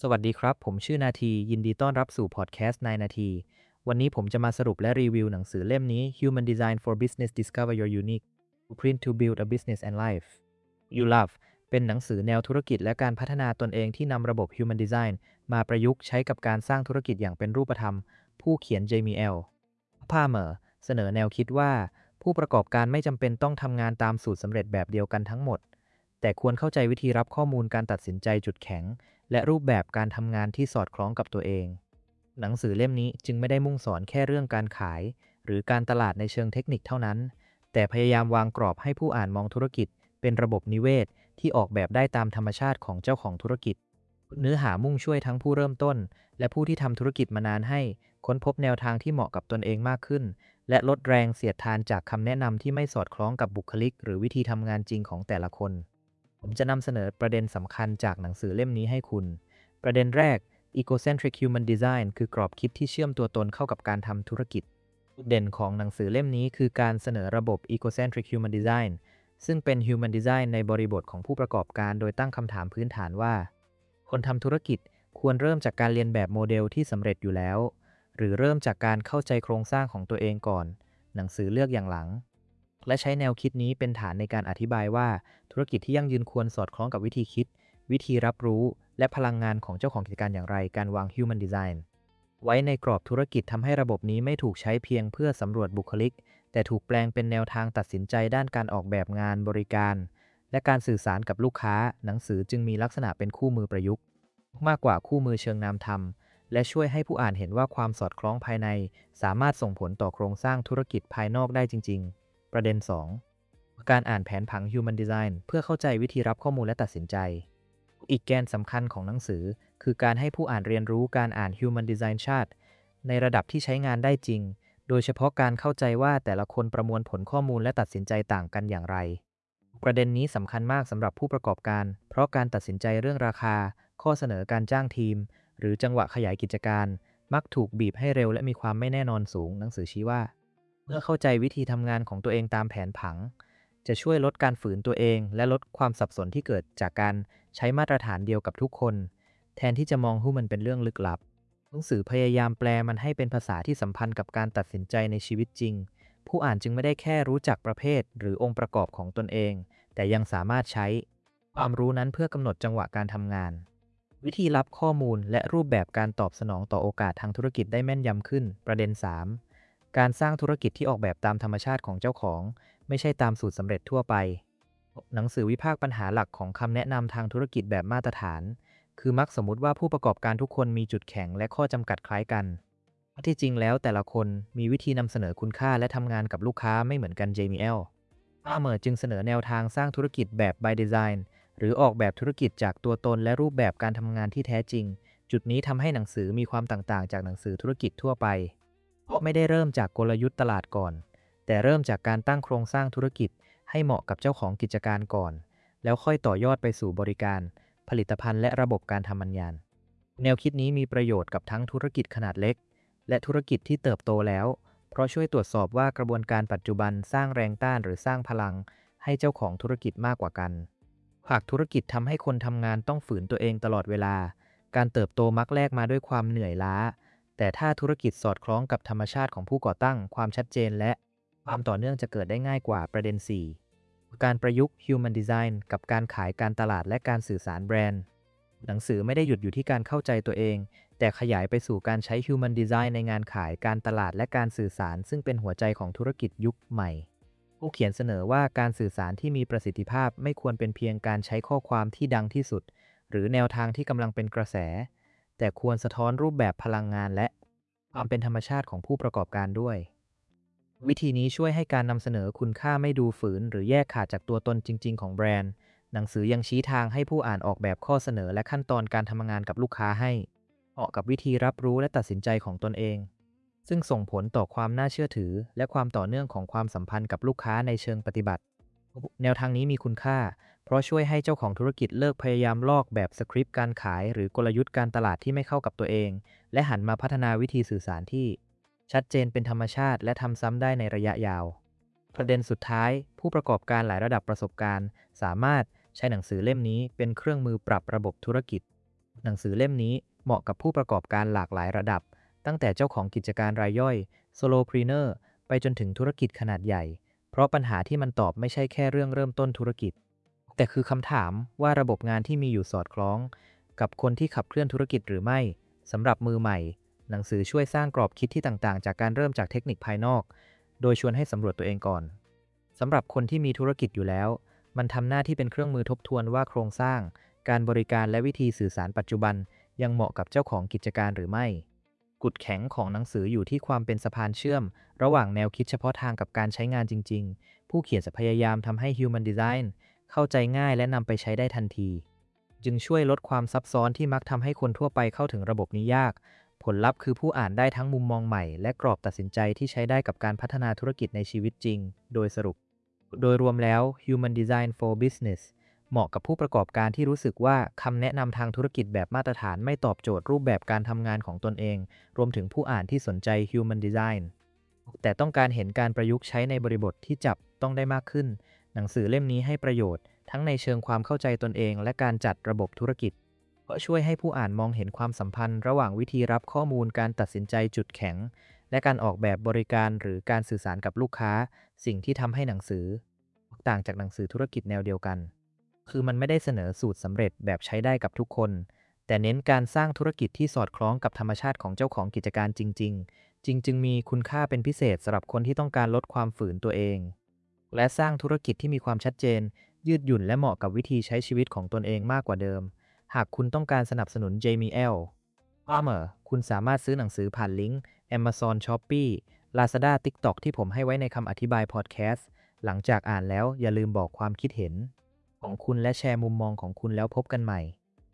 สวัสดีครับผมชื่อนาทียินดีต้อนรับสู่พอดแคสต์นายนาทีวันนี้ผมจะมาสรุปและรีวิวหนังสือเล่มนี้ Human Design for Business Discover Your Unique Blueprint to Build a Business and Life You Love เป็นหนังสือแนวธุรกิจและการพัฒนาตนเองที่นำระบบ Human Design มาประยุกต์ใช้กับการสร้างธุรกิจอย่างเป็นรูปธรรมผู้เขียนเจมี่ L. Palmer เสนอแนวคิดว่าผู้ประกอบการไม่จำเป็นต้องทำงานตามสูตรสำเร็จแบบเดียวกันทั้งหมดแต่ควรเข้าใจวิธีรับข้อมูลการตัดสินใจจุดแข็ง และรูปแบบการทำงานที่สอดคล้องกับตัวเอง หนังสือเล่มนี้จึงไม่ได้มุ่งสอนแค่เรื่องการขายหรือการตลาดในเชิงเทคนิคเท่านั้น แต่พยายามวางกรอบให้ผู้อ่านมองธุรกิจเป็นระบบนิเวศที่ออกแบบได้ตามธรรมชาติของเจ้าของธุรกิจ เนื้อหามุ่งช่วยทั้งผู้เริ่มต้นและผู้ที่ทำธุรกิจมานานให้ค้นพบแนวทางที่เหมาะกับตนเองมากขึ้น และลดแรงเสียดทานจากคำแนะนำที่ไม่สอดคล้องกับบุคลิกหรือวิธีทำงานจริงของแต่ละคน ผมจะนำเสนอประเด็นสำคัญจากหนังสือเล่มนี้ให้คุณ ประเด็นแรก Egocentric Human Design คือกรอบคิดที่เชื่อมตัวตนเข้ากับการทำธุรกิจจุดเด่นของหนังสือเล่มนี้คือการเสนอระบบ Egocentric Human Design ซึ่งเป็น Human Design ในบริบทของผู้ประกอบการโดยตั้งคำถามพื้นฐานว่า คนทำธุรกิจควรเริ่มจากการเรียนแบบโมเดลที่สำเร็จอยู่แล้ว หรือเริ่มจากการเข้าใจโครงสร้างของตัวเองก่อน หนังสือเลือกอย่างหลัง และใช้แนวคิดนี้เป็นฐานในการอธิบายว่าธุรกิจที่ยั่งยืนควรสอดคล้องกับวิธีคิด วิธีรับรู้และพลังงานของเจ้าของกิจการอย่างไรการวาง Human Design ไว้ในกรอบธุรกิจทำให้ระบบนี้ไม่ถูกใช้เพียงเพื่อสำรวจบุคลิกแต่ถูกแปลงเป็นแนวทางตัดสินใจด้านการออกแบบงานบริการและการสื่อสารกับลูกค้าหนังสือจึงมีลักษณะเป็นคู่มือประยุกต์มากกว่าคู่มือเชิงนามธรรมและช่วยให้ผู้อ่านเห็นว่าความสอดคล้องภายในสามารถส่งผลต่อโครงสร้างธุรกิจภายนอกได้จริงๆประเด็น2การอ่านแผนผัง Human Design เพื่อเข้าใจวิธีรับข้อมูลและตัดสินใจอีกแกนสำคัญของหนังสือคือการให้ผู้อ่านเรียนรู้การอ่าน Human Design Chart ในระดับที่ใช้งานได้จริงโดยเฉพาะการเข้าใจว่าแต่ละคนประมวลผลข้อมูลและตัดสินใจต่างกันอย่างไรประเด็นนี้สำคัญมากสำหรับผู้ประกอบการเพราะการตัดสินใจเรื่องราคาข้อเสนอการจ้างทีมหรือจังหวะขยายกิจการมักถูกบีบให้เร็วและมีความไม่แน่นอนสูงหนังสือชี้ว่าเมื่อเข้าใจวิธีทำงานของตัวเองตามแผนผังจะช่วยลดการฝืนตัวเองและลดความสับสนที่เกิดจากการใช้มาตรฐานเดียวกับทุกคนแทนที่จะมองหุ้นมันเป็นเรื่องลึกลับหนังสือพยายามแปลมันให้เป็นภาษาที่สัมพันธ์กับการตัดสินใจในชีวิตจริงผู้อ่านจึงไม่ได้แค่รู้จักประเภทหรือองค์ประกอบของตนเองแต่ยังสามารถใช้ความรู้นั้นเพื่อกำหนดจังหวะการทำงานวิธีรับข้อมูลและรูปแบบการตอบสนองต่อโอกาสทางธุรกิจได้แม่นยำขึ้นประเด็น3การสร้างธุรกิจที่ออกแบบตามธรรมชาติของเจ้าของไม่ใช่ตามสูตรสำเร็จทั่วไปหนังสือวิพากษ์ปัญหาหลักของคำแนะนำทางธุรกิจแบบมาตรฐานคือมักสมมติว่าผู้ประกอบการทุกคนมีจุดแข็งและข้อจำกัดคล้ายกันที่จริงแล้วแต่ละคนมีวิธีนำเสนอคุณค่าและทำงานกับลูกค้าไม่เหมือนกันเจมี่ L. Palmer จึงเสนอแนวทางสร้างธุรกิจแบบ by design หรือออกแบบธุรกิจจากตัวตนและรูปแบบการทำงานที่แท้จริงจุดนี้ทำให้หนังสือมีความต่างๆจากหนังสือธุรกิจทั่วไปเพราะไม่ได้เริ่มจากกลยุทธ์ตลาดก่อนแต่เริ่มจากการตั้งโครงสร้างธุรกิจให้เหมาะกับเจ้าของกิจการก่อนแล้วค่อยต่อยอดไปสู่บริการผลิตภัณฑ์และระบบการทำงาน แนวคิดนี้มีประโยชน์กับทั้งธุรกิจขนาดเล็กและธุรกิจที่เติบโตแล้วเพราะช่วยตรวจสอบว่ากระบวนการปัจจุบันสร้างแรงต้านหรือสร้างพลังให้เจ้าของธุรกิจมากกว่ากันหากธุรกิจทำให้คนทำงานต้องฝืนตัวเองตลอดเวลาการเติบโตมักแลกมาด้วยความเหนื่อยล้าแต่ถ้าธุรกิจสอดคล้องกับธรรมชาติของผู้ก่อตั้งความชัดเจนและความต่อเนื่องจะเกิดได้ง่ายกว่าประเด็น4การประยุกต์ Human Design กับการขายการตลาดและการสื่อสารแบรนด์หนังสือไม่ได้หยุดอยู่ที่การเข้าใจตัวเองแต่ขยายไปสู่การใช้ Human Design ในงานขายการตลาดและการสื่อสารซึ่งเป็นหัวใจของธุรกิจยุคใหม่ผู้เขียนเสนอว่าการสื่อสารที่มีประสิทธิภาพไม่ควรเป็นเพียงการใช้ข้อความที่ดังที่สุดหรือแนวทางที่กำลังเป็นกระแสแต่ควรสะท้อนรูปแบบพลังงานและความเป็นธรรมชาติของผู้ประกอบการด้วยวิธีนี้ช่วยให้การนำเสนอคุณค่าไม่ดูฝืนหรือแยกขาดจากตัวตนจริงๆของแบรนด์หนังสือยังชี้ทางให้ผู้อ่านออกแบบข้อเสนอและขั้นตอนการทำงานกับลูกค้าให้เหมาะกับวิธีรับรู้และตัดสินใจของตนเองซึ่งส่งผลต่อความน่าเชื่อถือและความต่อเนื่องของความสัมพันธ์กับลูกค้าในเชิงปฏิบัติแนวทางนี้มีคุณค่าเพราะช่วยให้เจ้าของธุรกิจเลิกพยายามลอกแบบสคริปต์การขายหรือกลยุทธ์การตลาดที่ไม่เข้ากับตัวเองและหันมาพัฒนาวิธีสื่อสารที่ชัดเจนเป็นธรรมชาติและทำซ้ำได้ในระยะยาวประเด็นสุดท้ายผู้ประกอบการหลายระดับประสบการณ์สามารถใช้หนังสือเล่มนี้เป็นเครื่องมือปรับระบบธุรกิจหนังสือเล่มนี้เหมาะกับผู้ประกอบการหลากหลายระดับตั้งแต่เจ้าของกิจการรายย่อย Solopreneur ไปจนถึงธุรกิจขนาดใหญ่เพราะปัญหาที่มันตอบไม่ใช่แค่เรื่องเริ่มต้นธุรกิจแต่คือคำถามว่าระบบงานที่มีอยู่สอดคล้องกับคนที่ขับเคลื่อนธุรกิจหรือไม่สำหรับมือใหม่หนังสือช่วยสร้างกรอบคิดที่ต่างๆจากการเริ่มจากเทคนิคภายนอกโดยชวนให้สำรวจตัวเองก่อนสำหรับคนที่มีธุรกิจอยู่แล้วมันทำหน้าที่เป็นเครื่องมือทบทวนว่าโครงสร้างการบริการและวิธีสื่อสารปัจจุบันยังเหมาะกับเจ้าของกิจการหรือไม่กุดแข็งของหนังสืออยู่ที่ความเป็นสะพานเชื่อมระหว่างแนวคิดเฉพาะทางกับการใช้งานจริงๆผู้เขียนจะพยายามทำให้ Human Design เข้าใจง่ายและนำไปใช้ได้ทันทีจึงช่วยลดความซับซ้อนที่มักทำให้คนทั่วไปเข้าถึงระบบนี้ยากผลลัพธ์คือผู้อ่านได้ทั้งมุมมองใหม่และกรอบตัดสินใจที่ใช้ได้กับการพัฒนาธุรกิจในชีวิตจริงโดยสรุปโดยรวมแล้ว Human Design for Business เหมาะกับผู้ประกอบการที่รู้สึกว่าคำแนะนำทางธุรกิจแบบมาตรฐานไม่ตอบโจทย์รูปแบบการทำงานของตนเองรวมถึงผู้อ่านที่สนใจ Human Design แต่ต้องการเห็นการประยุกต์ใช้ในบริบทที่จับต้องได้มากขึ้นหนังสือเล่มนี้ให้ประโยชน์ทั้งในเชิงความเข้าใจตนเองและการจัดระบบธุรกิจเพราะช่วยให้ผู้อ่านมองเห็นความสัมพันธ์ระหว่างวิธีรับข้อมูลการตัดสินใจจุดแข็งและการออกแบบบริการหรือการสื่อสารกับลูกค้าสิ่งที่ทำให้หนังสือต่างจากหนังสือธุรกิจแนวเดียวกันคือมันไม่ได้เสนอสูตรสำเร็จแบบใช้ได้กับทุกคนแต่เน้นการสร้างธุรกิจที่สอดคล้องกับธรรมชาติของเจ้าของกิจการจริงๆจึงมีคุณค่าเป็นพิเศษสำหรับคนที่ต้องการลดความฝืนตัวเองและสร้างธุรกิจที่มีความชัดเจนยืดหยุ่นและเหมาะกับวิธีใช้ชีวิตของตนเองมากกว่าเดิมหากคุณต้องการสนับสนุน Jamie L. Palmer คุณสามารถซื้อหนังสือผ่านลิงก์ Amazon Shopee Lazada TikTok ที่ผมให้ไว้ในคำอธิบายพอดแคสต์หลังจากอ่านแล้วอย่าลืมบอกความคิดเห็นของคุณและแชร์มุมมองของคุณแล้วพบกันใหม่